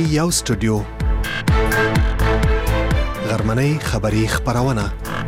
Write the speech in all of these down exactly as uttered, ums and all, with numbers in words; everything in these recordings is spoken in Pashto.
یو سټوډیو غرمنۍ خبری خبرونه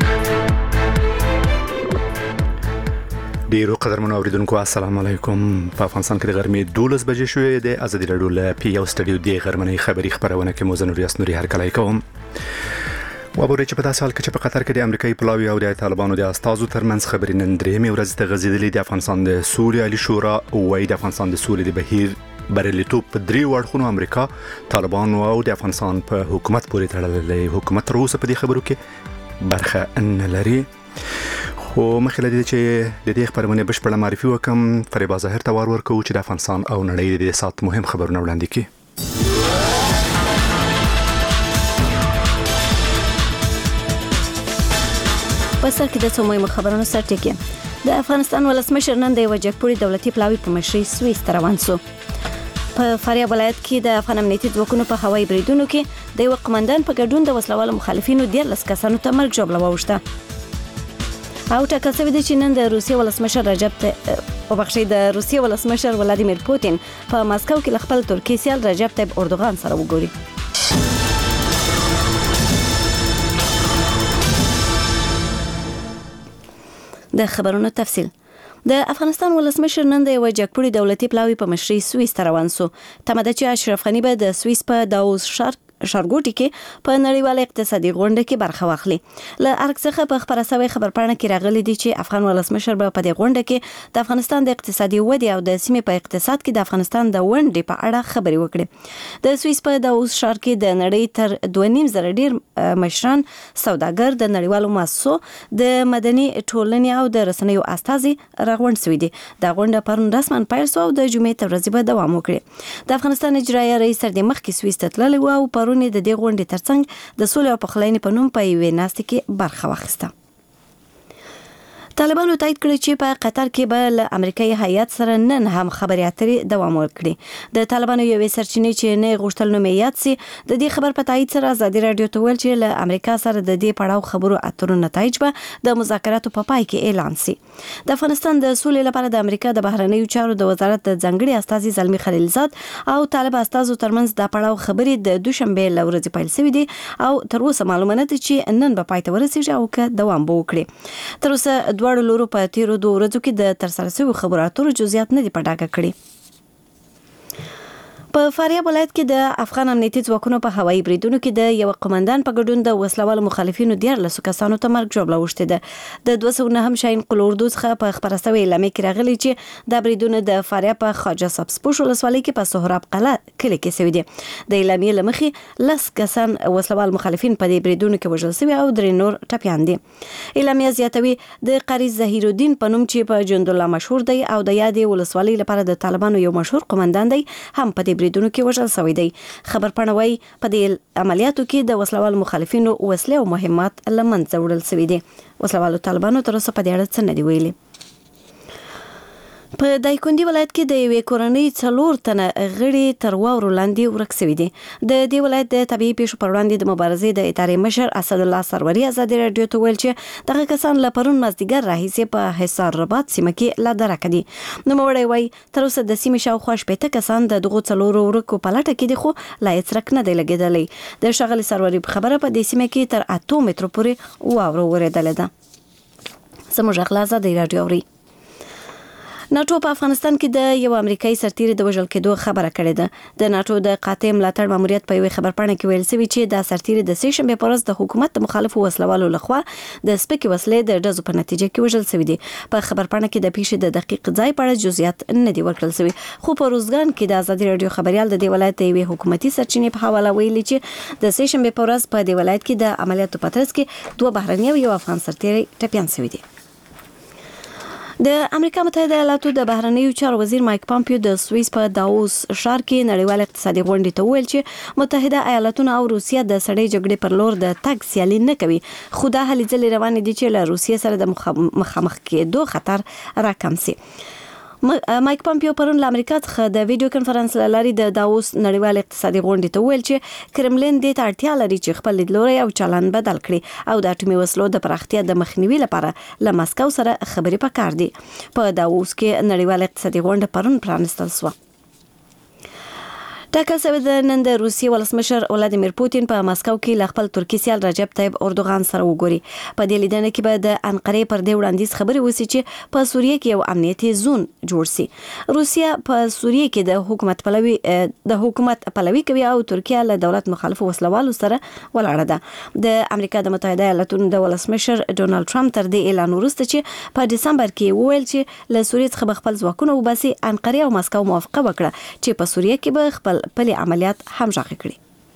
ډیرو قدرمنو اوریدونکو السلام علیکم. په افغانستان کې د غرمې دولس بجې شوې د ازادي راډیو له پی یو سټوډیو د غرمنۍ خبری خبرونه کې موزه نوري اسنوري هر کله کوم وبورې چې په داسې حال کې چې په قطر کې د امریکایي پلاوی او د طالبانو د استازو ترمنځ خبرې نن درېمې ورځ ته غځېدلې. د افغانستان د سولې عالی شورا وایي د افغانستان د سولې د بهیر بریالیتوب په درې وړخونو امریکا، طالبان او د افغانستان په حکومت پورې تړلې. حکومت تر اوسه په دې خبرو کې برخه نه لري. خو مخکې له دې چې د دې خبرونه بشپړه معرفي وکم، فریبا ظاهر ته وار ورکوم چې د افغانستان او نړۍ د سات مهم خبرونه وړاندې کړي. په سر کې د څو مهمو خبرونو سرټکی. د افغانستان ولسمشر نن د وجګپوري دولتي پلاوی په مشرۍ سویس ته روان شو. په فاریاب ولایت کې د افغان امنیتي ځواکونو په هوایي بریدونو کې د یو قومندان په ګډون د وسلوالو مخالفینو دیارلس کسانو ته مرګ ژوبله واوښته. او ټاکل شوی دی چې نن د روسیې ولسمشر رجب او بخښي د روسیې ولسمشر ولادیمیر پوتین په ماسکو کې خپل ترکیې سیال رجب طیب اردوغان سره وګوري. د خبرونو تفصیل. د افغانستان ولسمشر نن د وجګپوري دولتي پلاوی په مشرۍ سویس ته روان شو. تمه ده چې اشرف غنی به د سویس په داووس ښار شارګوټي کې په نړیواله اقتصادي غونډه کې برخه واخلي. له ارګ څخه په خبره سوي خبرپاڼه کې راغلي دي چې افغان ولسمشر به په دې غونډه کې د افغانستان د اقتصادي ودې او د سیمې په اقتصاد کې د افغانستان د ونډې په اړه خبرې وکړي. د سویس په داووس ښار کې د نړۍ تر دوه نیم زره ډیر مشران، سوداګر، د نړیوالو مؤسسو، د مدني ټولنې او د رسنیو استازي راغونډ شوي دي. دا غونډه پرون رسما پیل شو او د جمعې تر ورځې به دوام وکړي. د افغانستان اجرایه رئیس تر دې مخکې سویس ته تللی و او پرون د دې غونډې ترڅنګ د سولې او پخلاینې په نوم په یوې ناستې کې برخه واخیسته. طالبانو تایید کړی چې په قطر کې به له امریکایي هیات سره نن هم خبرې اترې دوام وکړي. د طالبانو یوې سرچینې چې نه غوښتل نوم یې یاد سي د دې خبر په تایید سره ازادي راډیو ته ویل چې له امریکا سره د دې پړاو خبرو اترو نتایج به د مذاکراتو په پای کې اعلان سي. د افغانستان د سولې لپاره د امریکا د بهرنیو چارو د وزارت د ځنګړي استازي زلمی خلیلزاد او طالب استازو ترمنځ د پړاو خبرې د دوشنبه له ورځې پیل شوې دي او تر اوسه معلومه نه ده چې نن به پای ته ورسیږي او که دوام به وکړي. تر اوسه دواړو لورو په تیرو دوه ورځو کې د ترسره شویو خبرو اترو جزئیات نه دي په ډاګه کړي. په فاریاب ولایت کې د افغان امنیتي ځواکونو په هوایي بریدونو کې د یو قومندان په ګډون د وسلوالو مخالفینو دیارلس کسانو ته مرګ ژوبله واوښتې ده. د دوه سوه نهم شاهین قل اردو څخه په خبره شوې اعلامیه کې راغلي چې دا بریدونه د فاریاب په خواجه سبزپوش ولسوالۍ کې په سهراب قلعه کلي کې شوي دي. د اعلامیې له مخې لس کسان وسلوال مخالفین په دې بریدونو کې وژل شوي او درې نور ټپیان دي. اعلامیه زیاتوي د قاری ظهیر الدین په نوم چې په جندالله مشهور دی او د یادې ولسوالۍ لپاره د طالبانو یو مشهور قومندان دی هم په دې بریدونو کې وژل شوی دی. خبرپاڼه وايي په دې عملیاتو کې د وسلوال مخالفینو وسلې او مهمات له منځه وړل شوي دي. وسلوالو طالبانو تر اوسه په دې اړه څه نه دي ویلي. په دایکنډي ولایت کې د یوې کورنۍ څلور تنه غړي تر واورو لاندې ورک شوي دي. د دې ولایت د طبیعي پیښو پر وړاندې د مبارزې د ادارې مشر اسد الله سروري ازادي راډیو ته ویل چې دغه کسان له پرون مازدیګر راهیسې په حصار رباط سیمه کې لا درکه دي. نوموړی وایي تر اوسه د سیمې شاوخوا شپېته کسان د دغو څلورو ورکو په لټه کې دي خو لا هېڅ رک نه دی لګېدلی. د ښاغلي سروري په خبره په دې سیمه کې تر اتو مترو پورې واوره ورېدلې ده. زموږ اخلا ازادي راډیو اوري. ناټو په افغانستان کې د یو امریکایي سرتیري د وژل کېدو خبره کړې ده. د ناټو د قاطع ملاتړ ماموریت په یوې خبرپاڼه کې ویل شوي چې دا سرتیري د سې شنبې په ورځ د حکومت د مخالفو وسلوالو لخوا د سپکې وسلې د ډزو په نتیجه کې وژل شوي دي. په خبرپاڼه کې د پیښې د دقیق ځای په اړه جزئیات نه دي ورکړل شوي. خو په روزګان کې د ازادي راډیو خبريال د دې ولایت د یوې حکومتي سرچینې په حواله ویلي چې د سې شنبې په ورځ په دې ولایت کې د عملیاتو په ترڅ کې دوه بهرني او یو افغان سرتیري ټپیان شوي دي. د امریکا متحده ایالاتو د بهرنیو چارو وزیر مایک پامپیو د سویس په داووس ښار کې نړیوال اقتصادي غونډې ته ویل چې متحده ایالاتونه او روسیه د سړې جګړې پر لور د تګ سیالي نه کوي، خو دا هلې ځلې روانې دي چې له روسیې سره د مخامخ کېدو خطر راکم شي. مایک پامپیو پرون له امریکا څخه د ویډیو کانفرنس له لارې د داووس نړیوال اقتصادي غونډې ته ویل چې کرملین دې ته اړتیا لري چې خپل لیدلوری او چلند بدل کړي او د اټومي وسلو د پراختیا د مخنیوي لپاره له مسکو سره خبرې پکار دي. په داووس کې نړیوال اقتصادي غونډه پرون پرانستل شوه. ټاکل شوی د نن د روسیې ولسمشر ولادیمیر پوتین په مسکو کې ل خپل ترکی سیال رجب طیب اردوغان سره وګوري. په دې لیدنه کې به د انقرې پر دې وړاندیز خبرې وسی چې په سوریه کې یو امنیتي زون جوړ شي. روسیا په سوریه کې د حکومت پلوي د حکومت پلوي کوي او ترکیه له دولت مخالف وسلوالو سره ولاړه ده. د امریکا د متحده ایالاتونو د ولسمشر ډونالد ټرمپ تر دې اعلان وروسته چې په دسمبر کې وویل چې له سوریې څخه خپل ځواکونه وباسي، انقرې او مسکو موافقه وکړه چې په سوریه کې به خپل پلي عملیات هم ژغ کړي.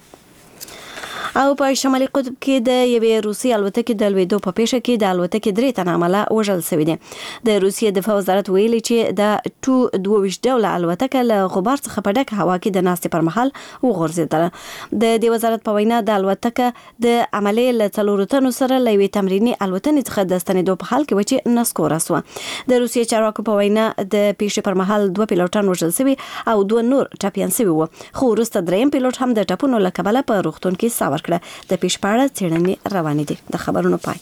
او په شمالي قطب کې د یوې روسي الوتکې د لوېدو په پیښه کې د الوتکې درې تنه عمله وژل شوي دي. د روسیې دفاع وزارت ویلي چې د ټو دوه ویشت ډوله الوتکه له غبار څخه په ډکه هوا کې د ناستې پر مهال وغورځېدله. د دې وزارت په وینا د الوتکه د عملې له څلورو تنو سره له یوې تمریني الوتنې څخه د ستنېدو په حال کې و چې نسکوره سوه. د روسیې چارواکو په وینا د پیښې پر مهال دوه پیلوټان وژل شوي او دوه نور ټپیان شوي وو، خو وروسته دریم پیلوټ هم د ټپونو له کبله په روغتون کې ساه ورکړه. د پیښې په اړه څېړنې روانې دي. د خبرونو پای.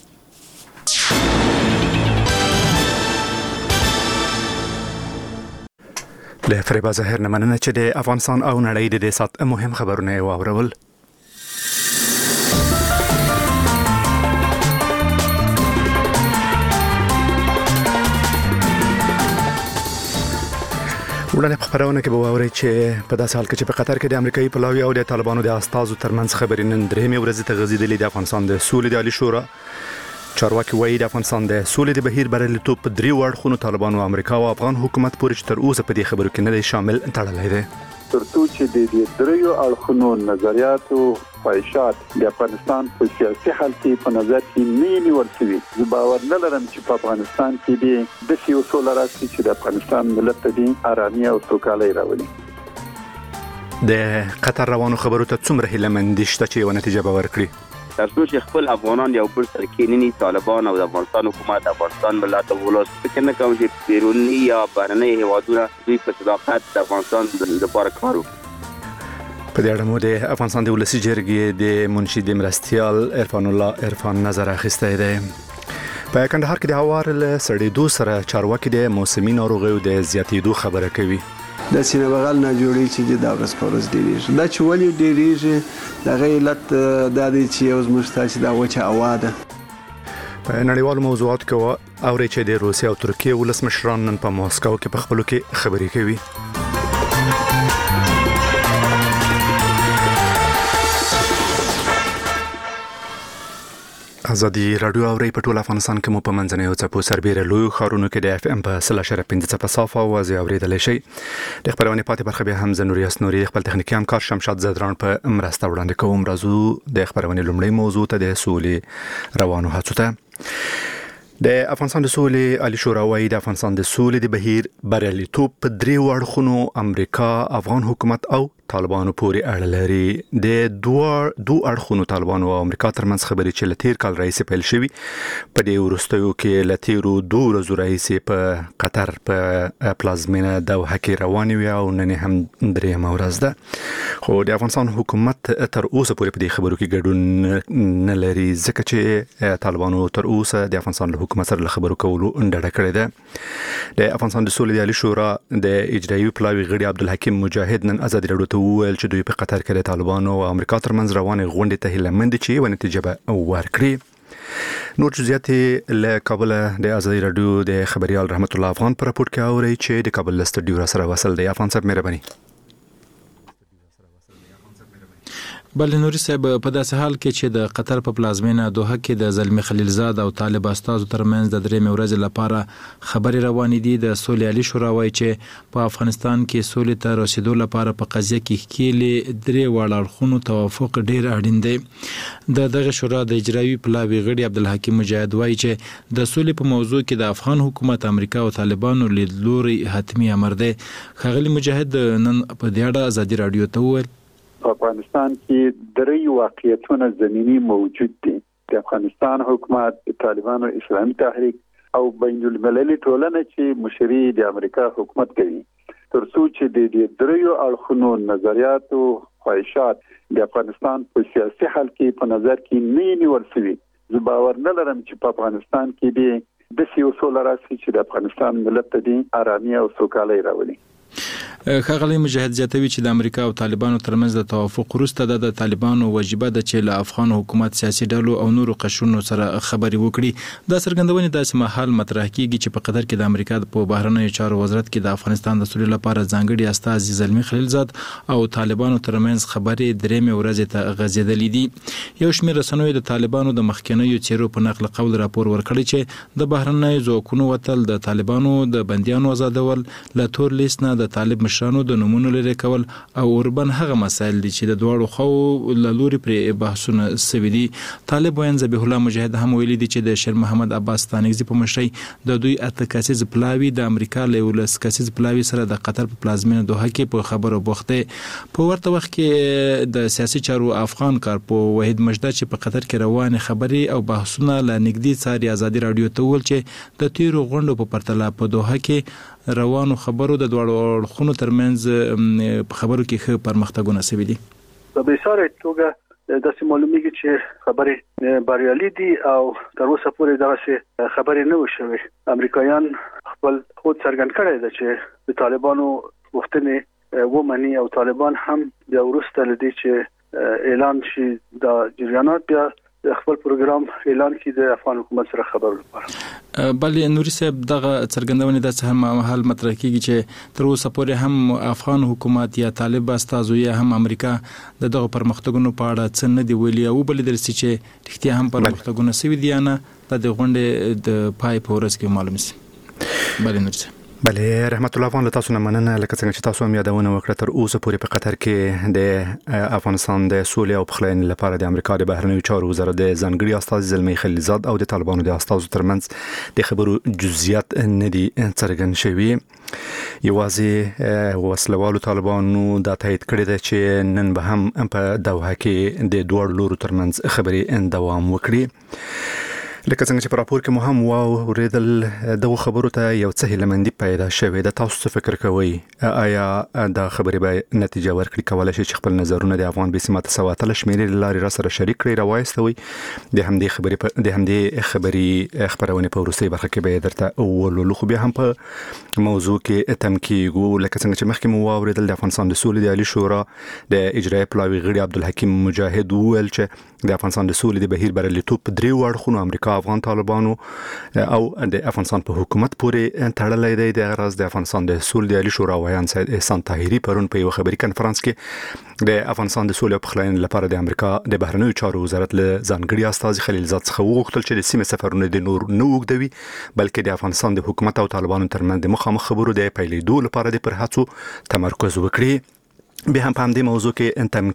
له فریبا زهر نه مننه چې د افغانستان او نړۍ د دې سات مهم خبرونه واورول. وړاندې په خبرونه کې به واورئ چې په داسې حال کې چې په قطر کې د امریکایي پلاوي او د طالبانو د استازو ترمنځ خبرې نن درېمې ورځې ته غځېدلې. د افغانستان د سولې د عالي شورا چارواکي وایي د افغانستان د سولې د بهیر بریالیتوب په درې اړخونو طالبانو، امریکا او افغان حکومت پورې تر اوسه په دې خبرو کې نه دی شامل تړلی دی. ترڅو چې د دې دریو اړخونو نظریاتو خواهشات د افغانستان په سیاسي حل کې په نظر کې نه نیول شوي، زه باور نه لرم چې په افغانستان کې د داسې یو سوله راشي چې د افغانستان ملت ته د ارامي او سوکالۍ راولي. د قطر روانو خبرو ته څومره هیله مندي شته چې یوه نتیجه به ورکړي؟ ترڅو چې خپل افغانان یو بل سره کېنني، طالبان او د افغانستان حکومت، افغانستان ملت او ولس فکر نه کوم چې بیروني یا بهرني هیوادونه دوی په صداقت د افغانستان لپاره کار وکړي. په دې اړه مو د افغانستان د ولسي جرګې د منشي د مرستیال عرفان الله عرفان نظر اخیستی دی. په کندهار کې د هوار له سړېدو سره چارواکي د موسمي ناروغیو د زیاتېدو خبره کوي. د سینه بغل نه جوړي چې د ورځ په ورځ ډېریږي. دا چې ولې ډېریږي دغه علت دا دی چې یو زموږ ته دا وچه هوا ده. په نړیوالو موضوعاتو کې اوري چې د روسیې او ترکیې ولسمشران نن په ماسکو کې په خپلو کې خبرې کوي. ازادي رادیو اوري په ټول افغانستان کې مو په منځنیو څپو سربېره لوی ښارونو کې د اف ام په سل اشاریه پنځه څپه صافه اوازې اورېدلی شئ. د خبرونې پاتې برخه بیا هم زه نوریاس نوري خپل تخنیکي همکار شمشاد زدران په مرسته وړاندې کوم. راځو د خبرونې لومړۍ موضوع ته د سولې روانو هڅو ته. د افغانستان د سولې عالي شورا وايي د افغانستان د سولې د بهیر بریالیتوب په درې اړخونو امریکا، افغان حکومت او طالبانو پورې اړه لري. د دوه دوه اړخونو طالبانو او امریکا ترمنځ خبرې چې لتیر کال رئیس پیل شوی په دې ورستیو کې لتیرو دوه ورځو رئیس په قطر په پلازمینه دوحه کې روان وي او نن هم درېمه ورځ ده. خو د افغانستان حکومت تر اوسه پورې په دې خبرو کې ګډون نه لري ځکه چې طالبانو تر اوسه د افغانستان له حکومت سره خبرو کولو انډه کړې ده. د افغانستان د سولې د عالي شورا د اجرایي پلاوي غړي عبدالحکیم مجاهد نن ازادي رادیو وویل چې دوی په قطر کې د طالبانو او امریکا ترمنځ روانې غونډې ته هیله مند چې یوه نتیجه به ورکړي. نور جزئیات له کابل د ازادي رادیو د خبريال رحمت الله افغان پر راپورټ کې اوري چې د کابل استډیو سره وصل دی. افغان صاحب مهرباني. بل نوري صاحب په داسې حال کې چې د قطر په پلازمینه دوحه کې د زلمی خلیلزاد او طالب استازو ترمنځ د درېمې ورځې لپاره خبرې روانې دي. د سولې عالي شورا وايي چې په افغانستان کې سولې ته رسیدو لپاره په قضیه کې ښکېلې درې واړه اړخونو توافق ډېر اړین دی. د دغه شورا د اجرایي پلاوي غړي عبدالحکیم مجاهد وايي چې د سولې په موضوع کې د افغان حکومت، امریکا او طالبانو لیدلوري حتمی امر دی. ښاغلي مجاهد نن په دې اړه ازادي رادیو ته وویل په افغانستان کې درې واقعیتونه زمینی موجود دي. د افغانستان حکومت، د طالبانو اسلامي تحریک او بین المللي ټولنه چې مشري د امریکا حکومت کوي، ترڅو چې د دې دریو اړخونو نظریاتو خواهشات د افغانستان په سیاسي حل کې په نظر کې نه نیول شوي، زه باور نه لرم چې په افغانستان کې د داسې یو سوله راشي چې د افغانستان ملت ته د ارامي او سوکالۍ راولي. ښاغلی مجاهد زیاتوي چې د امریکا او طالبانو ترمنځ د توافق وروسته د طالبانو وجیبه ده چې له افغان حکومت سیاسي ډلو او نورو قشرونو سره خبرې وکړي. دا څرګندونې داسې مهال مطرح کیږي چې په قطر کې د امریکا په بهرنیو چارو وزارت کې د افغانستان د سولې لپاره ځانګړي استازي زلمي خلیلزاد او طالبانو ترمنځ خبرې درېمې ورځې ته غځېدلې دي. یو شمېر رسنیو د طالبانو د مخکینیو څیرو په نقل قول راپور ورکړی چې د بهرنیو ځواکونو وتل، د طالبانو د بندیانو آزادول، له تور لیست نه د طالب مشرانو د نومونو لرې کول او اوربن هغه مسایل دي چې د دواړو خو له لوري پرې بحثونه سوي دي. طالب وین ذبیح الله مجاهد هم ویلي دي چې د شیر محمد عباس ستانکزي په مشرۍ د دوی اته کسیز پلاوي د امریکا له یولس کسیز پلاوي سره د قطر په پلازمینه دوحه کې په خبرو بوخت دي. په ورته وخت کې د سیاسي چارو افغان کارپو وحید مجده چې په قطر کې روانې خبرې او بحثونه له نږدې څاري ازادي راډیو ته وویل چې د تیرو غونډو په پرتله په دوحه کې روانو خبرو د دواړو اړخونو ترمنځ په خبرو کې ښه پرمختګونه شوي دي. په بشاره توګه داسې معلومیږي چې خبرې بریالي دي او تر اوسه پورې دغه خبرې نه وشوي. امریکایان خپل خود څرګند کړی دی چې د طالبانو غوښتنې ومني او طالبان هم د وروسته لدی چې اعلان شي د جریانات بیا خپل پروګرام اعلان کړي د افغان حکومت سره خبرو لپاره. بلې نوري صاحب دغه څرګندونې د څه مهال مطرح کیږي چې تر اوسه پورې هم افغان حکومت یا طالب استازو یا هم امریکا د دغه پرمختګونو په اړه څه نه دی ویلي او بلې درسي چې رښتیا هم پرمختګونه سوي دي یا نه د غونډې د پای په ورځ کې معلوم شي. بلې نوري صاحب. بله رحمت الله افغان له تاسو نه مننه. لکه څنګه چې تاسو هم یادونه وکړه تر اوسه پورې په قطر کې د افغانستان د سولې او پخلاینې لپاره د امریکا د بهرنیو چارو وزارت د ځانګړي استازي زلمي خلیلزاد او د طالبانو د استازو ترمنځ د خبرو جزئیات نه دي څرګند شوي. یوازې وسلوالو طالبانو دا تایید کړی دی چې نن به هم په دوحه کې د دوه لورو ترمنځ خبرې دوام وکړي. لکه څنګه چې په راپور کې مو هم واوریدل دغه خبرو ته یو څه هیلمندي پیدا شوې ده. تاسو څه فکر کوئ؟ آیا دا خبرې به نتیجه ورکړي؟ کولای شي چې خپل نظرونه د افغان بې سمته سواتل شمیرې لارې را سره شریک کړي راوایستوي؟ د همدې خبرې د همدې خبرې خبرونه په وروستۍ برخه کې به درته ولولو. خو بیا هم په موضوع کې تم کېږو. لکه څنګه چې مخکې مو واوریدل د افغانستان د سولې د عالی شورا د اجرایي پلاوي غړي عبدالحکیم مجاهد وویل چې د افغانستان د سولې د بهیر بریالیتوب په درې اړخونو امریکا، افغان طالبانو او د افغانستان په حکومت پورې تړلې دی. د غرض د افغانستان د سولې د عالی شورا ویان سید احسان طاهری پرون په یو خبري کانفرنس کې د افغانستان د سولې او پخلاینې لپاره د امریکا د بهرنیو چارو وزارت له ځانګړي استازي خلیلزاد څخه وغوښتل چې د سیمې سفرونه د نور نه وګدوي بلکې د افغانستان د حکومت او طالبانو ترمنځ د مخامخ خبرو د پیلېدو لپاره د پر هڅو تمرکز وکړي. بیا هم په همدې موضوع کې تم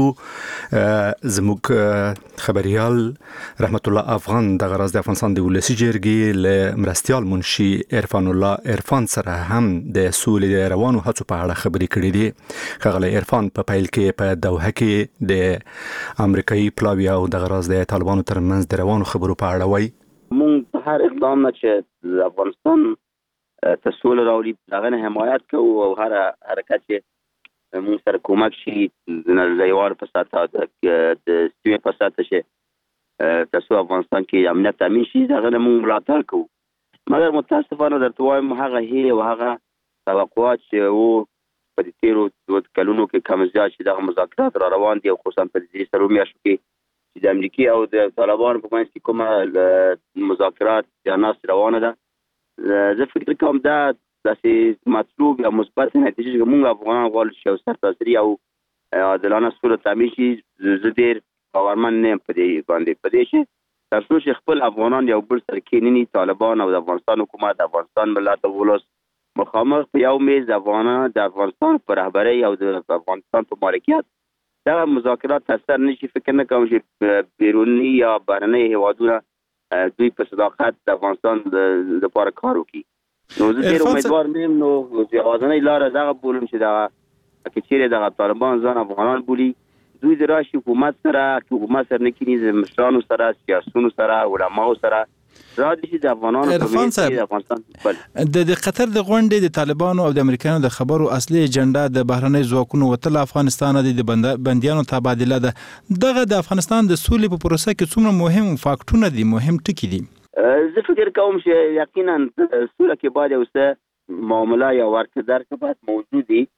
کېږو. زموږ خبريال رحمت الله افغان د غرض د افغانستان د ولسی جرګې له مرستيال منشي عرفان الله عرفان سره هم د سولې د روانو هڅو په اړه خبرې کړې دي. خغله عرفان په پیل کې په دوحه کې د امریکایي پلاوی او د غرض د طالبانو ترمنځ د روانو خبرو په اړه وایي مونږ هر اقدام چې افغانستان ته سولې راوړي دغه حمایت کوو او هر حرکت چې مونږ سره کومک شي د نړیوال په ساته د سیمې په ساته شي تاسو افغانستان کې امنیت تامین شي دغه مونږ ملاتړ کوو. مګر متاسفانه درته وایم هغه هیله او هغه توقعات چې وو په دې تیرو دوه کلونو کې کم زیات چې دغه مذاکرات را روان دي او خصوصا په دې سره میاشتو کې چې د امریکا او د طالبانو په منځ کې کومه مذاکرات یا ناس روانه ده زه فکر کوم دا داسې مطلوب یا مثبت نتیجه چې موږ افغان غواړو چې یو سرتاسري او عادلانه سوله تامین شي. زه ډېر باورمن نه یم په دې باندې په دې چې تر څو چې خپل افغانان یو بل سره کېنني طالبان او د افغانستان حکومت د افغانستان ملت او ولس مخامخ په یو میز د افغانان د افغانستان په رهبرۍ او د افغانستان په مالکیت دا مذاکرات اثر نشي. فکر نه کوم چې بیرونی یا بهرني هیوادونه دوی په صداقت د افغانستان لپاره کار وکړي. نو زه ډېر امیدوار نیم نو چې اوازنۍ لاره دغه بولم چې دغه که چیرې دغه طالبان ځان افغانان بولي دوی د راشي حکومت سره حکومت سره نه کینی د مشرانو سره سیاسونو سره علماو سره را دي چې د افغانانو په ویل د افغانستان د قطر د غونډې د طالبانو او د امریکایانو د خبرو اصلي اجنډا د بهرنۍ ځواکونو وتل افغانستان د بندیانو تبادله ده. دغه د افغانستان د سولې په پروسه کې څومره مهم فاکټونه دي مهم ټکي دي؟ زه فکر کوم چې یقینا سوله کې باید یو څه معامله یا ورکه درکه باید موجود وي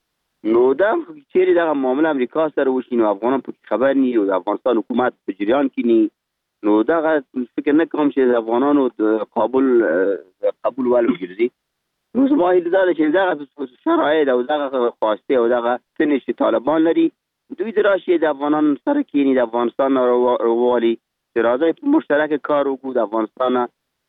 نو دا چیرې دا معامله امریکا سره وشي نو افغانان په خبر نه یو، د افغانستان حکومت په جریان کې نه، نو دا فکر نه کوم چې افغانانو د کابل قبول ول وګرځي. نو زما هیله دا چې دا شرایط او دا خواسته او دا څنګه چې طالبان لري دوی دراشي د افغانان سره کېني، د افغانستان روالي چې راځي په مشترک کار وکړو، د افغانستان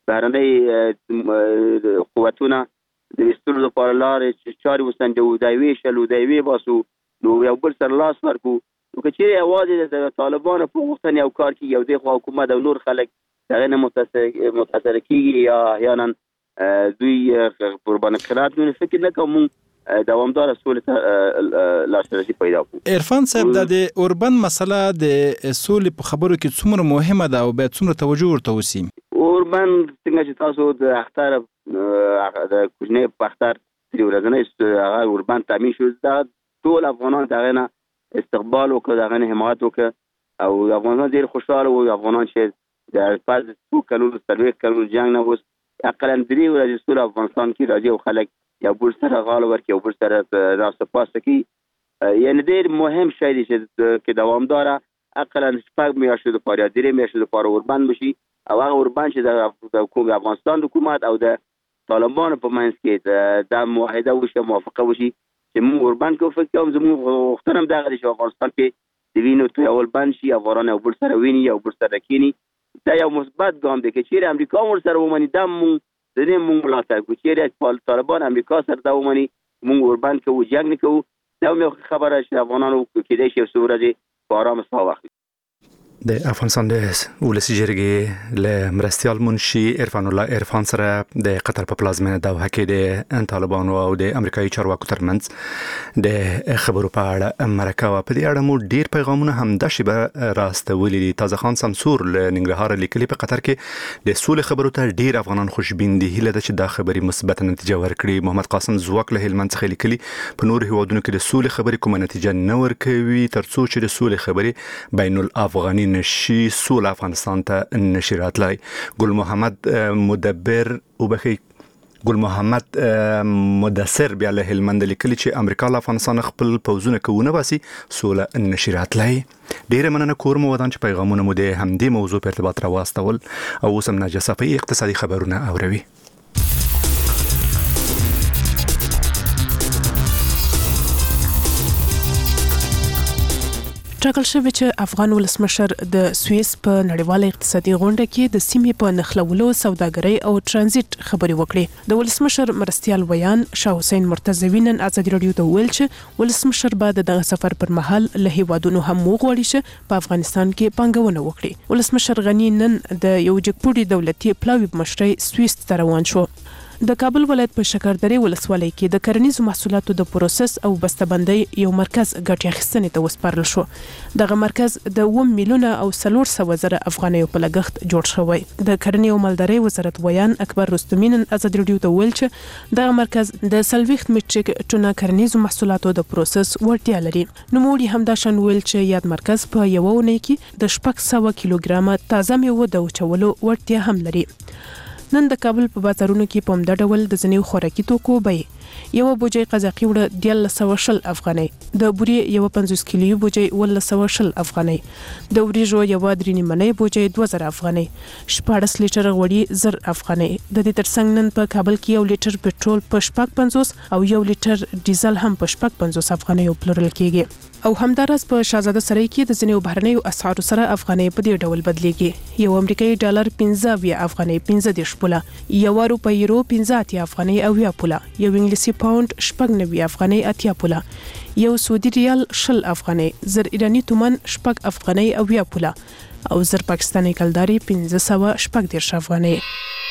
بهرنۍ قوتونه د وستلو لپاره لارې چې چارې وسنجوو، د یوې شلو د یوې باسو، نو یو بل سره لاس ورکړو. نو که چیرې یوازې د طالبانو په غوښتنې او کار کې یو دی خو حکومت او نور خلک دغه نه متاثر کېږي یا احیانا دوی قربان قرات نو فکر نه کوم دوامدار سولې ته لاسرسي پیدا کړو. عرفان صاحب د اوربند مسله د سولې په خبرو کې څومره مهمه ده او باید څومره توجه ورته وشي؟ اوربند څنګه چې تاسو د اختر د کوچنی په اختر تری ورځنی هغه اوربند تامین شو، دا ټول افغانان دغه نه استقبال وکړ، دغه نه حمایت وکړ او افغانان ډېر خوشاله وو. افغانان چې د پاز څو کلونو څلوېښت کلونو جنګ نه اوس اقلا درې ورځې سول افغانستان کې راځي او خلک یو بل سره غال ورکړي او بل سره راسته پاسته کوي. یعنې ډېر مهم شی دی چې کې دوامداره اقلا شپږ میاشتې دپاره یا درې میاشتې دپاره اوربند بشي او هغه اوربند چې د کوم افغانستان حکومت او د طالبانو په منځ کې دا معاهده وشي، موافقه وشي چې موږ اوربند کوو. فکر کوم زموږ غوښتنه هم دغه دی چې افغانستان کې د وینو تویول بند شي، افغانان یو بل سره ویني، یو بل سره کینی. دا یو مثبت ګام دی. که چیرې امریکا ورسره ومني دا موږ د دې موږ ملاتړ کوو. چیرې طالبان امریکا سره دا ومني موږ اوربند کوو، جنګ نه کوو. دا هم یو خبره چې افغانانو کېدای شي یو څو ورځې په ارامه ساه واخلي. د افغانستان د ولسی جرګې له مرستیال منشي عرفان الله عرفان سره د قطر په پلازمینه دوحه کې د طالبانو او د امریکایي چارواکو ترمنځ د خبرو په اړه مرکه وه. په دې اړه مو ډیر پیغامونه همدا شیبه راستولي دي. تازه خان سمسور له ننګرهار لیکلي په قطر کې د سولې خبرو ته ډیر افغانان خوشبین دي، هیله ده چې دا خبرې مثبت نتیجه ورکړي. محمد قاسم زواک له هلمند څخه لیکلي په نور هیوادونو کې د سولې خبرې کومه نتیجه نه ورکوي ترڅو چې د سولې خبرې بین الافغاني نشي، سول افغانستان ته نشي راتلای. ګل محمد مدبر وبخي ګل محمد مدثر بیا له هلمند لیکلي چې امریکا له افغانستان خپل پوځونه کوونه باسي سوله نشي راتلای. ډیره مننه کورم ودان چې پیغامونه مو د همدې موضوع په ارتباط راواستول او اوس هم نجصفي اقتصادي خبرونه اوروي. ټاکل شوی چې افغان ولسمشر د سویس په نړیواله اقتصادي غونډه کې د سیمې په نښلولو، سوداګرۍ او ترانزیت خبرې وکړې. د ولسمشر مرستیال ویان شاه حسین مرتضوی نن ازادي راډیو ته وویل چې ولسمشر به د دغه سفر پر مهال له هیوادونو هم وغواړي چې په افغانستان کې پانګونه وکړي. ولسمشر غنی نن د یو جګپوړي دولتي پلاوي په مشرۍ سویس ته روان شو. د کابل ولایت په شکردرې ولسوالۍ کې د کرنیزو محصولاتو د پروسس او بسته‌بندۍ یو مرکز ګټې اخیستنې ته وسپارل شو. دغه مرکز د اووه میلیونه او څلور سوه زره افغانیو په لګښت جوړ شوی. د کرنې او مالدارۍ وزارت ویان اکبر رستمي نن ازادي راډیو ته وویل چې دغه مرکز د څلوېښت میټریک ټنه کرنیزو محصولاتو د پروسس وړتیا لري. نوموړي همدا شان ویل چې یاد مرکز په یوه اونۍ کې د شپږ سوه کیلوګرامه تازه میوه د وچولو وړتیا هم لري. نن د کابل په بازارونو کې په همدا ډول د ځینو خوراکي توکو بیې یو بوجۍ قزاقي وړه دیارلس سوه شل افغانۍ، د بورې یو پنځوس کیلویي بوجۍ اوولس سوه شل افغانۍ، د وریژو یوه درې نیمنۍ بوجۍ دوه زره افغانۍ، شپاړس لیټره غوړي زر افغانۍ. د دې ترڅنګ نن په کابل کې یو لیټر پټرول په شپږ پنځوس او یو لیټر ډیزل هم په شپږ پنځوس افغانیو پلورل کېږي. او همداراز په شاهزاده سرای کې د ځینو بهرنیو اسعارو سره افغانۍ په دې ډول بدلیږي. یو امریکایي ډالر پنځه اویا افغانۍ پنځه دېرش پوله، یو اروپایي یورو پنځه اتیا افغانۍ اویا پوله، یو انګلیسي پاوند شپږ نوي افغانۍ اتیا پوله، یو سعودي ریال شل افغانۍ، زر ایراني تومن شپږ افغانۍ اویا پوله او زر پاکستاني کلداري پنځه سوه شپږ دېرش افغانۍ.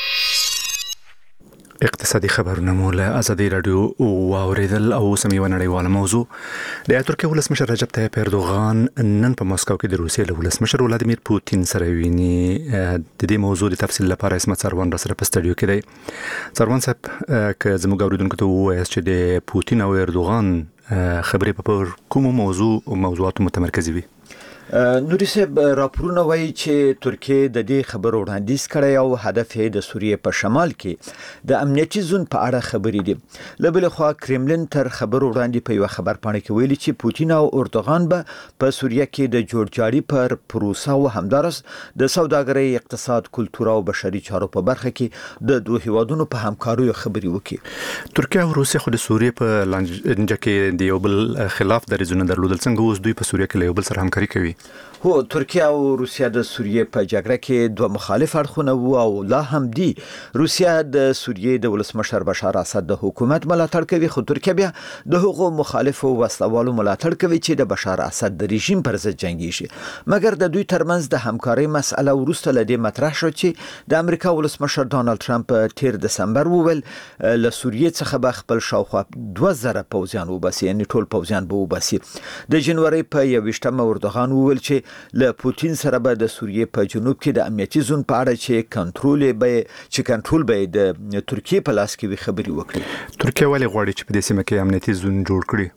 اقتصادي خبرونه مو له ازادي راډیو واوریدل او سم یو نړیواله موضوع. د ترکیې ولسمشر رجب طیب اردوغان نن په مسکو کې د روسیې له ولسمشر ولادیمیر پوتین سره ویني. د دې موضوع د تفصیل لپاره اسمت سروان را سره په سټډیو کې دی. سروان صاحب که زموږ اوریدونکو ته ووایاست چې د پوتین او اردوغان خبرې په کومو موضوع او موضوعاتو متمرکز وي؟ نوري صاحب راپورونه وایي چې ترکیه د دې خبرو وړاندیز کړی او هدف یې د سوریې په شمال کې د امنیتي زون په اړه خبرې دي. له بلې خوا کرملین تر خبرو وړاندې په یو خبرپاڼه کې ویلي چې پوتین او اردوغان به په سوریه کې د جوړجاړي پر پروسه او همدارس د سوداګرۍ، اقتصاد، کلتور او بشري چارو په برخه کې د دوه هیوادونو په همکاریو خبرې وکړي. ترکیه او روسیه خو د سوریې په لانجه کې د یو بل خلاف دریځونه درلودل، څنګه اوس دوی په سوریه کې له یو بل سره همکاري کوي؟ هو ترکیه او روسیه د سوریې په جګړه کې دوه مخالف اړخونه وو او لا هم دي. روسیه د سوریې د ولسمشر بشار اسد د حکومت ملاتړ کوي، خو ترکیه بیا د هغو مخالفو وسلوالو ملاتړ کوي چې د بشار اسد د رژیم پر ضد جنگیږي. مګر د دوی ترمنځ د همکارۍ مسأله وروسته له دې مطرح شو چې د امریکا ولسمشر ډانلډ ټرمپ تیر دسمبر وویل له سوریې څخه به خپل شاوخوا دوه زره پوځیان وباسي، یعنی ټول پوځیان به وباسي. د جنوري په یوویشتمه اردوغان وویل چې له پوتین سره به د سوریې په جنوب کې د امنیتي زون په اړه چې کنټرول به چې کنټرول به د ترکیې په لاس کې وي خبري وکړي. ترکیه ولې غواړي چې په دې سیمه کې امنیتي زون جوړ کړي؟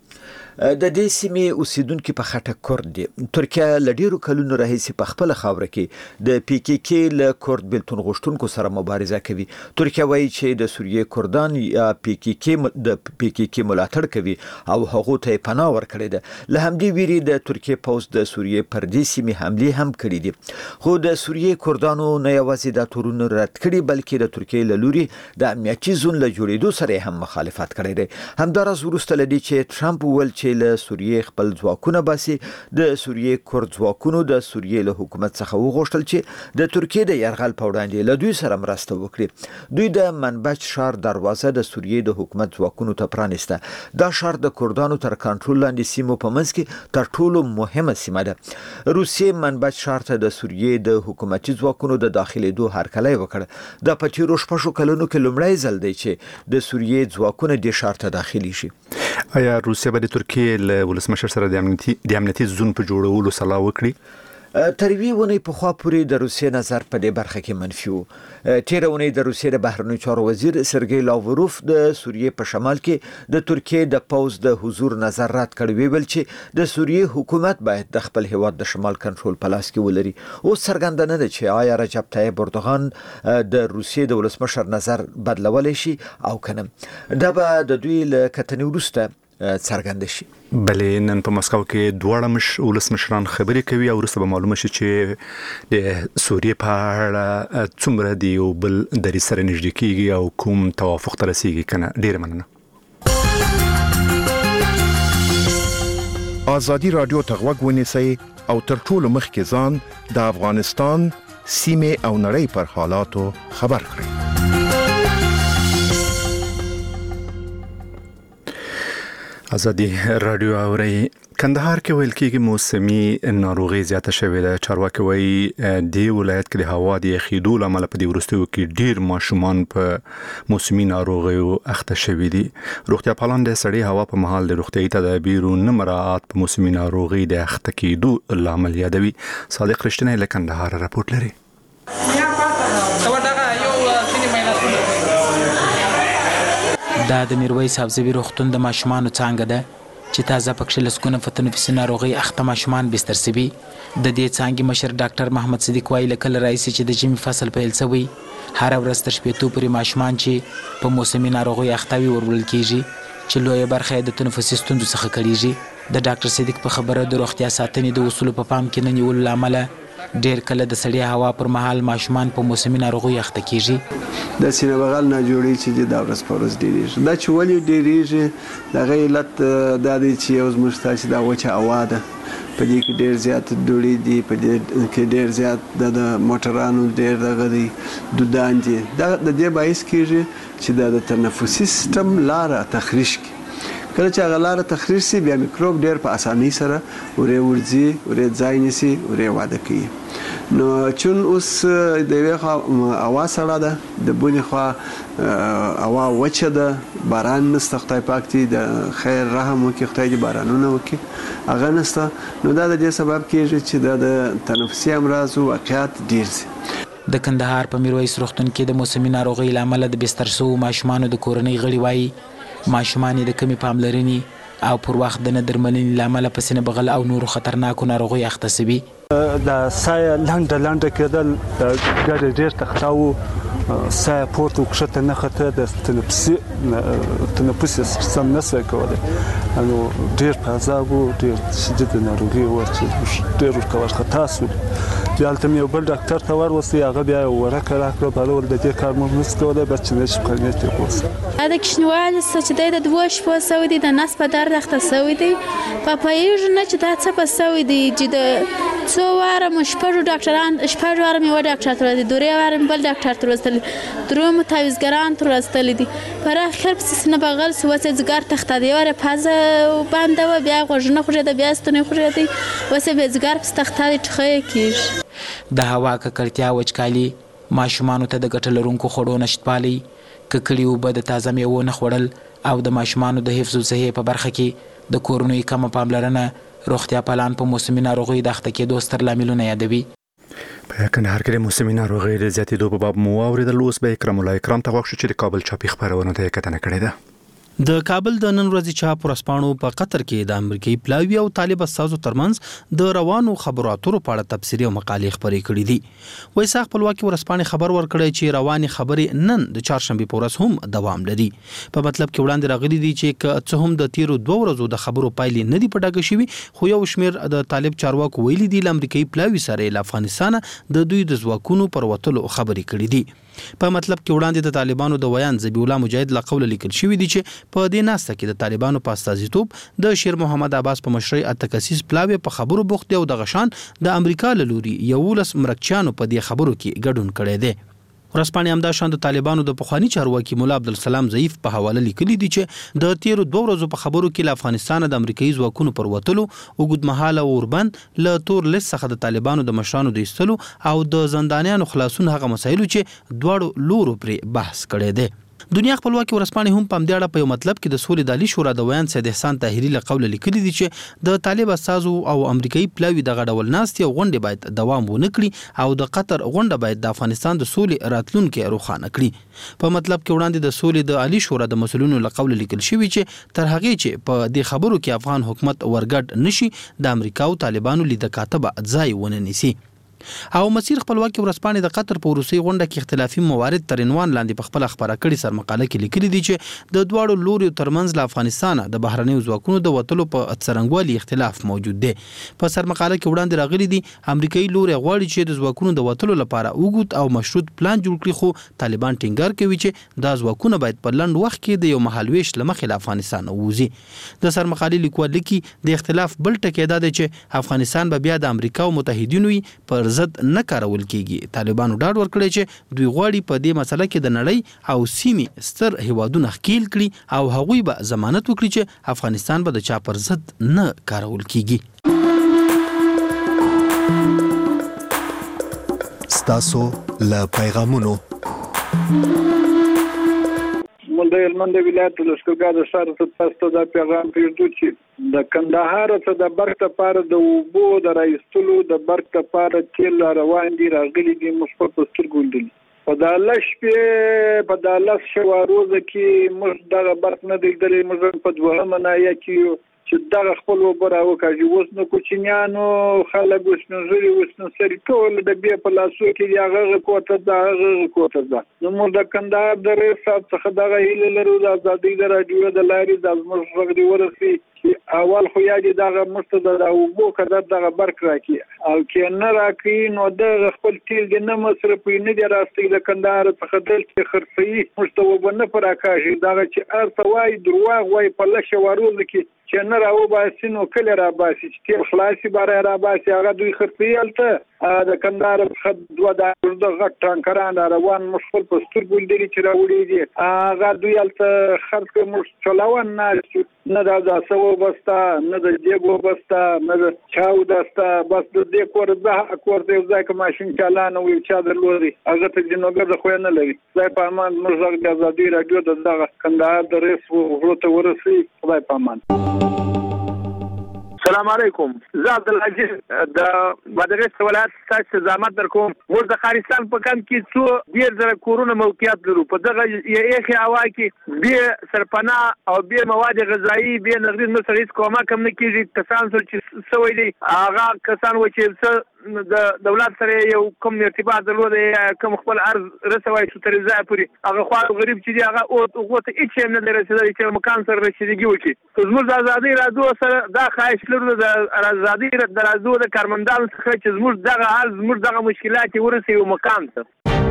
د دې سیمې اوسیدونکو په خټه کورد دي. ترکیه ل ډیرو کلونو راهیسې په خپل خاور کې د پی کی کی ل کورد بلتون غشتونکو سره مبارزه کوي. ترکیه وایي چې د سوریې کردان یا پی کی کی د پی کی کی ملاتړ کوي او هغه ته پناه ورکړي ده. له همدې ویري د ترکیه پوز د سوریې پر دې سیمې حمله هم کړې دي. خو د سوریې کردانو نه یوازې د تورونو رد کړي بلکې د ترکیې له لوري د امنیتي زون له جوړېدو سره هم مخالفت کړی دی. همدارس وروسته لدی چې ټرمپ ول چې له سوریې خپل ځواکونه باسي، د سوریې کورد ځواکونو د سوریې له حکومت څخه وغوښتل چې د ترکیې د یرغل په وړاندې له دوی سره مرسته وکړي. دوی د منبج شهر دروازه د سوریې د حکومت ځواکونو ته پرانیسته. دا شهر د کردانو تر کنټرول لاندې سیمو په منځ کې تر ټولو مهمه سیمه ده. روسیې منبج شهر ته د سوریې د حکومتي ځواکونو د داخلېدو هرکلی وکړ. د په تیرو شپږو کلونو کې لومړی ځل دی چې د سوریې ځواکونه د شهر ته داخلي شي. آیا روسیه به د ترکیې له ولسمشر سره د امنیتي د امنیتي زون په جوړولو سلا وکړي؟ تر یوې ونې په خوا پورې د روسیې نظر په دې برخه کې منفي و. تیره اونۍ د روسیې د بهرنیو چارو وزیر سرګی لاوروف د سوریې په شمال کې د ترکیې د پوز د حضور نظر رد کړ. ویل چې د سوریې حکومت باید د خپل هیواد د شمال کنټرول په لاس کې ولري. اوس څرګنده نه ده چې آیا رجب طیب اردوغان د روسیې د ولسمشر نظر بدلولی شي او کنه. دا به د دوی له کتنې وروسته څرګند شي. بلې نن په مسکو کې دواړه مش ولسمشران خبرې کوي او وروسته به معلومه شي چې د سوریې په اړه څومره دی یو بل دریځ سره نږدې کیږي او کوم توافق ته رسیږي کنه. ډیره مننه. ازادي رادیو ته غوږ ونیسئ او تر ټولو مخکې ځان د افغانستان سیمې او نړۍ پر حالاتو خبر کړئ. ازادي رادیو اوري. کندهار کې ویل کېږي موسمي ناروغي زیاته شوې ده. چارواکي وایي دی ولایت کې د هوا د یخېدو له امله په دې وروستیو کې ډیر ماشومان په موسمي ناروغیو اخته شوي دي. روغتیا پالان د سړې هوا په مهال د روغتیايي تدابیرو نه مراعات په موسمي ناروغي د اخته کېدو لامل یادوي. صادق رښتینی له کندهار راپورټ لري. دا د میرویس حفظوي روغتون د ماشومانو څانګه ده چې تازه پکښې لسګونه په تنفسي ناروغۍ اخته ماشومان بستر شوي. د دې څانګې مشر ډاکټر محمد صدیق وایي له کله راهیسې چې د ژمي فصل پیل شوی هره ورځ تر شپېتو پورې ماشومان چې په موسمي ناروغۍ اخته وي ورولل کېږي چې لویه برخه یې د تنفسي ستونزو څخه کړېږي. د ډاکټر صدیق په خبره د روغتیا ساتنې د اصولو په پام کې نه نیولو له امله ډیر کله د سړې هوا پر مهال ماشومان په موسمي ناروغۍ اخته کیږي. د سینه بغل نه جوړي چې د ورځ په ورځ ډیریږي. دا چې ولې ډیریږي د غیلت د دې چې یو زموږ تاسو دا وچه هوا ده په دې کې ډیر زیات دوړې دي، په دې کې ډیر زیات د موټرانو ډیر دغه دي دودان دي. دا د دې باعث کیږي چې د تنفسي سیستم لاره تخریش کی. کله چې هغه لاره تخریش شي بیا میکروب ډیر په اسانۍ سره ورې ورځي ورې ځای نیسي ورې واده کوي. نو چون اوس د یوې خوا هوا سړه ده، د بلې خوا هوا وچه ده، باران نشته، خدای پاک دې د خیر رحم وکړي، خدای دې بارانونه وکړي، هغه نشته. نو دا د دې سبب کېږي چې دا د تنفسي امراضو واقعیت ډیر شي. د کندهار په میرویس روغتون کې د موسمي ناروغۍ له امله د بستر شوو ماشومانو د کورنۍ غړي وایي ماشومان د کمی پاملرنې او پر وخت د نه درملنې له امله په سینه بغل او نورو خطرناکو ناروغیو اخته سوي. د سایه لنډه لنډه کېدل ګډې ډېر تخته وو، سایه پورته وکښته نه خته، د تنفسي تنفسي سیستم نه سوی کولی، نو ډېر په عذاب وو، ډېر شدیده ناروغي وه چې ډېر ورته وارخطا شولو. بیا هلته مې یو بل ډاکټر ته وروستی، هغه بیا یو ورقه راکړه، بهر ول د دې کار موږ نشو کولی، بس چې نه شي په قرنیت یې بوځي. دا د کوچنیوالي څه چې دی د دوه شپو سوی دی، د نس په درد اخته سوی دی، په پوهېږو نه چې دا څه په سوی دی، چې د څو واره مو شپږو ډاکټران شپږ واره مې یوه ډاکټر ته ورځي، درې واره مې بل ډاکټر ته ورستلي، درو مو تعویضګران ته ورستلي دي. پر اخر پسې سینه بغل سو اوس یې ځګر تخته دی، یوه پزه بنده وه، بیا غوږونه خوږېده، بیا ستونی خوږېدی، اوس یې بیا ځګر پسې تخته دی، ټوخی یې کېږي. د هوا ککړتیا، وچکالي، ماشومانو ته د ګټه لرونکو خوړو نشتوالی، ککړې اوبه، د تازه میوو نه خوړل او د ماشومانو د حفظ الصحې په برخه کې د کورنیو کمه پاملرنه روغتیا پالان په موسمي ناروغیو د اخته کېدو ستر لاملونه یادوي. په کندهار کې د موسمي ناروغیو د زیاتېدو په باب مو واورېدل. اوس به اکرم الله اکرام ته غوښتو چې د کابل چاپي خپرونه ته یې کتنه کړې ده. د کابل د نن ورځې چاپ ورځپاڼو په قطر کې د امریکایي پلاوي او طالب استازو ترمنځ د روانو خبرو اترو په اړه تبصرې او مقالې خپرې کړې دي. وایي خپلواکي ورځپاڼې خبر ورکړی چې رواني خبرې نن د چهارشنبې په ورځ هم دوام لري. په مطلب کې وړاندې راغلي دي چې که څه هم د تیرو دوه ورځو د خبرو پایلې نه دي په ډاګه شوي، خو یو شمېر د طالب چارواکو ویلي دي له امریکایي پلاوي سره له افغانستانه د دوی د ځواکونو پر وتلو خبرې کړې دي. په مطلب کې وړاندې د طالبانو د ویان ذبیح الله مجاهد له قوله لیکل شوي دي چې په دې ناسته کې د طالبانو په استازیتوب د شیر محمد عباس په مشرۍ اته کسیز پلاوی په خبرو بوخت دی او د غشان د امریکا له لوري یولس مرکچیانو په دې خبرو کې ګډون کړی دی. ورځپاڼې همدا شان د طالبانو د پخواني چارواکي مولا عبدالسلام ضعیف په حواله لیکلي دي چې د تیرو دوه ورځو په خبرو کې له افغانستانه د امریکایي ځواکونو پر وتلو، اوږدمهاله اوربند له تور لیست څخه د طالبانو د مشرانو د ایستلو او د زندانیانو خلاصون هغه مسایلو چې دواړو لورو پرې بحث کړی دی. دنیا خپلواکي ورځپاڼې هم په همدې اړه په یو مطلب کې د سولې د عالي شورا د ویان سید احسان طاهري له قوله لیکلي دي چې د طالب استازو او امریکایي پلاوي د غډول ناستې او غونډې باید دوام ونه کړي او د قطر غونډه باید د افغانستان د سولې راتلونکي روښانه کړي. په مطلب کې وړاندې د سولې د عالي شورا د مسؤلینو له قوله لیکل شوي چې تر هغې چې په دې خبرو کې افغان حکومت ورګډ نشي، د امریکا او طالبانو لید کاتبه ځای ونه نیسي. او مسیر خپلواکي ورځپاڼې د قطر په روسي غونډه کې اختلافي موارد تر عنوان لاندې په خپل خبره کړي سرمقاله کې لیکلي دي چې د دواړو لوري ترمنځ له افغانستانه د بهرنیو ځواکونو د وتلو په څرنګوالي اختلاف موجود دی. په سرمقاله کې وړاندې راغلي دي امریکایي لوري غواړي چې د ځواکونو د وتلو لپاره اوږد او مشروط پلان جوړ کړي، خو طالبان ټینګار کوي چې دا ځواکونه باید په لنډ وخت کې د یو مهالويش لمخې له افغانستان ووځي. د سرمقالې لیکوال لیکي د اختلاف بل ټکی دا دی چې افغانستان به بیا د امریکا او متحدینو پر ضد نه کارول کیږي. طالبانو ډاډ ورکړی چې دوی غواړي په دې مسله کې د نړۍ او سیمې ستر هیوادونه ښکیل کړي او هغوی به ضمانت وکړي چې افغانستان به د چا پر ضد نه کارول کیږي. ستاسو له پیغامونو د هلمند ولایت د لښکرګاه د ښار څخه تاسو ته دا پیغام پرېږدو چې د کندهار څخه د برق لپاره د اوبو د راایستلو د برق لپاره تیل روان دي، راغلي دي، موږ په سترګو لیدلي. په دغه شپې په دغه لس شوه روزه کې موږ دغه برق نه دی لیدلی. موږ په دوهمه ناحیه کې چې دغه خپل اوبه راوکاږي. اوس نو کوچنیانو خلک اوس نو ژري اوس نو سري ټول د بیا په لاسو کې دي، هغه کوټه ده هغه کوټه ده. نو موږ د کندهار د ریاست صاحب څخه دغه هیله لرو د ازادۍ د راډیو د لارې د زموږ غږ دې ورسي چې اول خو یا دې دغه موږ ته د اوبو قدر دغه برق راکړي، او که نه راکړي نو دغه خپل تیل دې نه مصرفوي، نه دې راستوي د کندهار څخه دلته خرڅوي، موږ ته اوبه نه په راکاږي. دغه چې هر څه وایي درواغ وایي. په لس شوه روزه کې چې نه راوباسي نو کله راباسي، چې تیل خلاصي باره راباسي، هغه دوی خرڅوي. هلته د کندهار څخه دوه د غټ ټانکران روان موږ خپل په سترګو لیدلي چې راوړي دي، هغه دوی هلته خرڅ کړي. موږ چلاون ناست نه د داسه وبسته، نه د جیب وبسته، نه د چا ودسته، بس د دې کور زه کور ته یو ځای که ماشین چالانه وي چا درلودي هغه ته جنوګر د خو نه لري. خدای په امان. موږ غږ د ازادۍ راډیو د دغه کندهار د ریس غړو ته ورسي. خدای په امان. السلام علیکم. زه عبدالعزیز د بادغیس ولایت تاسو زحمت درکوم. موږ د خارستان په کم کې څو ډیر زره کورونه موقعیت لرو. په دغه یخي هوا کې به سرپناه او به مواد غذایی به نغدي نو سړي کومه کم نه کیږي. کسان چې سوي دي هغه کسان و چې د دولت سره یو کوم ارتباط درلود کوم خپل ارز رسوي چې تر ځای پورې هغه خو غریب چې دی هغه او هغه ته هیڅ نه رسیدلی چې مکان سره رسیدګي وکړي. زموږ د ازادي رادیو سره دا خواهش لرو د ازادي رادیو د کارمندانو څخه چې زموږ دغه حال زموږ دغه مشکلات ورسوي مکان ته.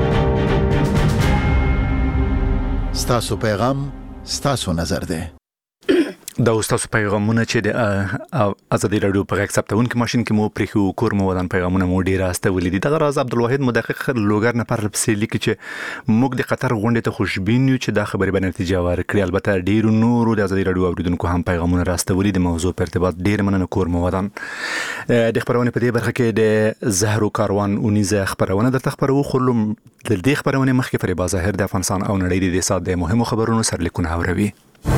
ستاسو پیغام ستاسو نظر دی. دا تاسو پیغامونه چې د ازادي رادیو په غږ ثبتونکو ماشين کې مو پرېخو کور مو ودان پیغامونه مو ډیر استولې دي. دغه راز عبدالواحد مدقق لوګر نه پر لپسې لیکي چې موږ د قطر غونډې ته خوشبین یو چې دا خبرې به نتیجه ورکړي. البته ډیر نور د ازادي رادیو اوریدونکو هم پیغامونه راستولې دي. موضوع په ارتباط ډیر مننه کور مو ودان. د خبرونه په دې برخه کې د زهرو کاروان اونیزه خبرونه د تخبرو خلم د دې خبرونه مخکې فریبا ظاهر د افغانستان او نړۍ د سات د مهمو خبرونو سرلیکونه اوروي.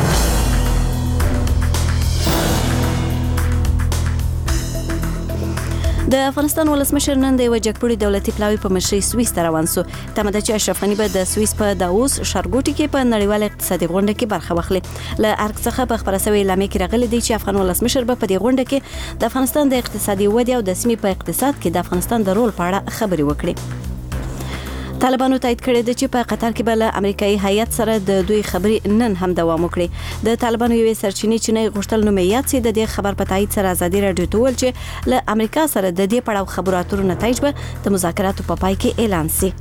د افغانستان ولسمشر نن د وجګپوړي دولتي پلاوی په مشرۍ سويس ته روان سو. تمه ده چې اشرف غني به د سويس په داووس ښارګوټي کې په نړیوال اقتصادي غونډه کې برخه واخلي. له ارګ څخه په خبره شوی اعلان کې راغلي دی چې افغان ولسمشر به په دې غونډه کې د افغانستان د اقتصادي ودې او د سیمې په اقتصاد کې د افغانستان د رول په اړه خبرې وکړي. طالبانو تایید کړی دی چې په قطر کې بل امریکایي هیئت سره د دوی خبرې نن هم دوام وکړي. د طالبانو یوې سرچینې چې نه غوښتل نوم یاد سي د دې خبر په تایید سره ازادي رادیو ته ویل چې له امریکا سره د دې پړاو خبرو اترو نتایج به د مذاکراتو په پای کې اعلان سي.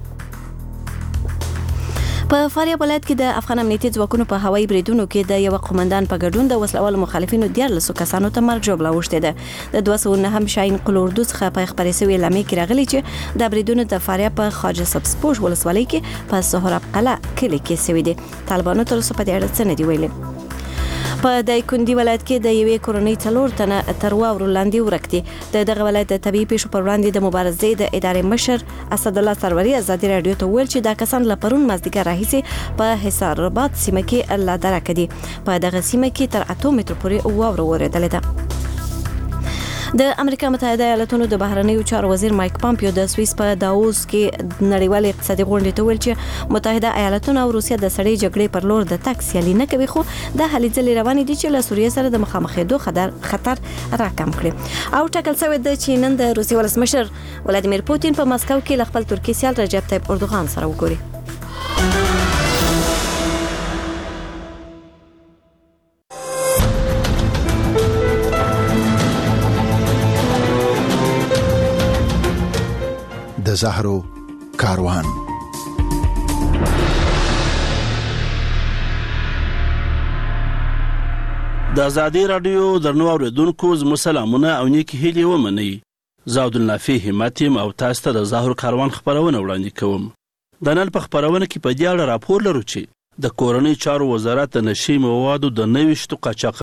په فاریاب ولایت کې د افغان امنیتي ځواکونو په هوایي بریدونو کې د یو قومندان په ګډون د وسلوال مخالفینو دیارلسو کسانو ته مرګ ژوبله اوښتې ده. د دوه سوه نهم شاهین قلوردو څخه په خبرې شوې اعلامیه کې راغلي چې د بریدونو د فاریاب په خواجه سبزپوش ولسوالۍ کې په سهراب قلعه کلي کې شوي دي. طالبانو تر اوسه په دې اړه څه نه دي ویلي. په دایکندي ولایت کې د یوې کورنۍ څلور تنه تر واورو لاندې ورک دي. د دغه ولایت د طبيعي پیښو پر وړاندې د مبارزې د ادارې مشر اسد الله سروري ازادي رادیو ته ویل چې دا کسان له پرون مازدیګر راهیسې په حصار رباط سیمه کې الله درکه دي. په دغه سیمه کې تر اته متر پورې واوره ورېدلې ده. د امریکا متحده ایالاتونو د بهرنیو چارو وزیر مایک پامپیو د سويس په داووس کې نړیوال اقتصادي غونډې ته ویل چې متحده ایالاتونو او روسیا د سړې جګړې پر لور د تګ سیالي نه کوي خو د هلې ځلې روانې دي چې له سوریه سره د مخامخېدو خطر خطر راکم کړي. او ټاکل شوی دی چې نن د روسي ولسمشر ولادیمیر پوتین په مسکو کې له خپل ترکي سیال رجب طیب اردوغان سره وګوري. د زهرو کاروان. د ازادي رادیو درنو اوریدونکو زموږ سلامونه او نیکی هیلې ومنئ. زه عبدالنافع همت یم او تاسو ته د زهرو کاروان خبرونه وړاندې کوم. د نن په خبرونه کې په دې اړه راپور لرو چې د کورنۍ چارو وزارت د نشي موادو د نوښتو قاچاق